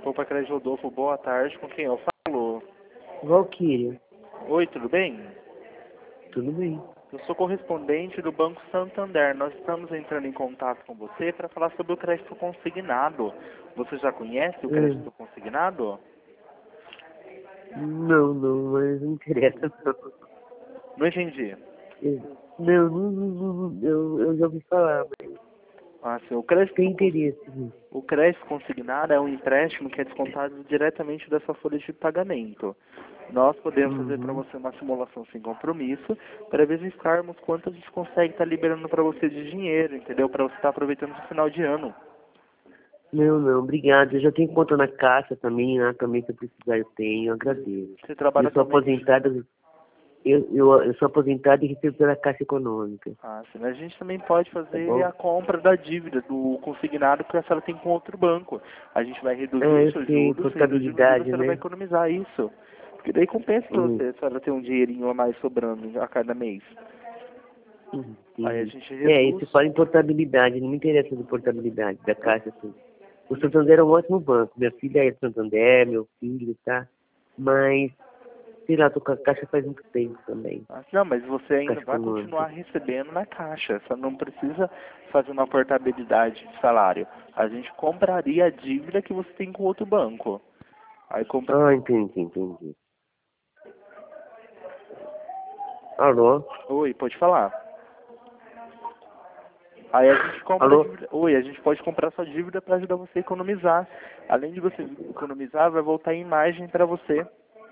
Poupa Crédito Rodolfo, boa tarde. Com quem eu falo? Valquíria. Oi, tudo bem? Tudo bem. Eu sou correspondente do Banco Santander. Nós estamos entrando em contato com você para falar sobre o crédito consignado. Você já conhece o crédito consignado? Não, mas não interessa não. Não entendi. Eu já ouvi falar, mas Ah, sim, tem interesse. o crédito consignado é um empréstimo que é descontado diretamente da sua folha de pagamento. Nós podemos fazer para você uma simulação sem compromisso para verificarmos quanto a gente consegue estar liberando para você de dinheiro, entendeu? Para você estar aproveitando no final de ano. Não, obrigado. Eu já tenho conta na Caixa também, lá também, se eu precisar eu tenho, eu agradeço. Você trabalha Eu sou atualmente? aposentado, eu sou aposentado e recebo pela Caixa Econômica. Ah, sim. A gente também pode Tá fazer bom? a compra da dívida do consignado que a senhora tem com outro banco. A gente vai reduzir os Eu seus sei, juros, reduzindo os juros, a portabilidade, senhora vai né? economizar isso. Porque daí compensa para Hum, você, a senhora ter um dinheirinho a mais sobrando a cada mês. Aí a entendi. gente Isso reduz. fala em portabilidade, não me interessa de portabilidade da Caixa, assim. O Santander é um ótimo banco. Minha filha é do Santander, meu filho, tá? Mas, sei lá, tô com a Caixa faz muito tempo também. Ah, não, mas você ainda Caixa vai continuar Econômica. recebendo na caixa. Só não precisa fazer uma portabilidade de salário. A gente compraria a dívida que você tem com outro banco. Aí compra. Ah, entendi. Alô? Oi, pode falar. Aí a gente compra a Alô? dívida. Oi, a gente pode comprar sua dívida para ajudar você a economizar. Além de você economizar, vai voltar em imagem para você.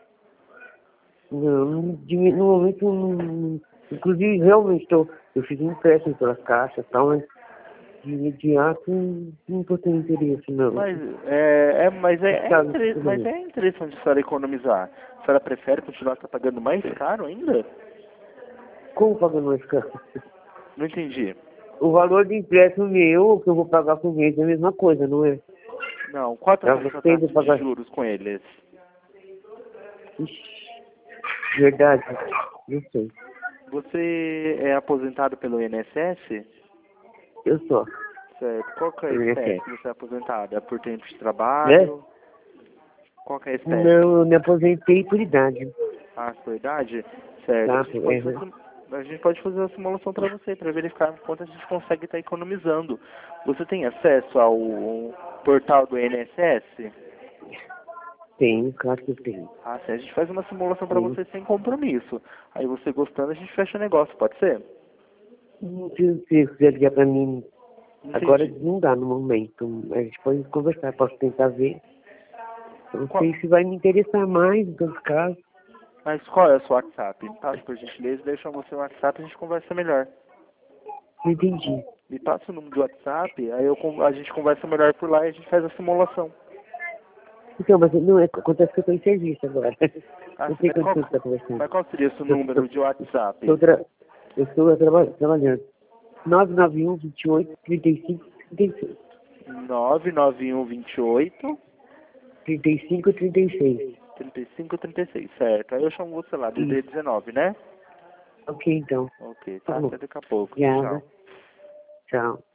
Não, no momento, inclusive, realmente, eu fiz um empréstimo pela Caixa e tal, mas de imediato não tô tendo interesse, não. Sabe, Mas é interessante a senhora economizar. A senhora prefere continuar pagando mais caro ainda? como pagando mais caro? Não entendi. O valor de empréstimo meu, o que eu vou pagar por mês, é a mesma coisa, não é? Não, qual é Eu a sua gostei de taxa de pagar. juros com eles? Ixi, verdade, não sei. Você é aposentado pelo INSS? Eu sou. Certo. Qual que é a Eu espécie sei. que você é aposentado? É por tempo de Né? trabalho? Qual que é a espécie? Não, eu me aposentei por idade. Ah, sua idade? Certo. Tá? A gente pode fazer uma simulação para você, para verificar quanto a gente consegue estar economizando. Você tem acesso ao portal do INSS? Tenho, claro que eu tenho. Ah, sim. A gente faz uma simulação para Sim. você sem compromisso. Aí você gostando, a gente fecha o negócio, pode ser? Se você quiser ligar pra mim, agora Entendi. não dá no momento. A gente pode conversar, posso tentar ver. Eu não Qual, sei se vai me interessar mais, em todo caso. mas qual é o seu WhatsApp? Me passe por gentileza, deixa você o WhatsApp e a gente conversa melhor. Não entendi. Me passa o número do WhatsApp, aí a gente conversa melhor por lá e a gente faz a simulação. Então, mas não é, acontece que eu tô em serviço agora. Ah, Não sim, sei quanto tempo você tá conversando. mas qual seria o seu Eu, número de WhatsApp? eu estou trabalhando. 991 28 35 36. 99128 35 36. 3536, certo. Aí eu chamo você lá, Isso. DD19, né? Ok, então. Ok, Tá tá? bom. Até daqui a pouco. Tchau, Obrigada. tchau. Tchau.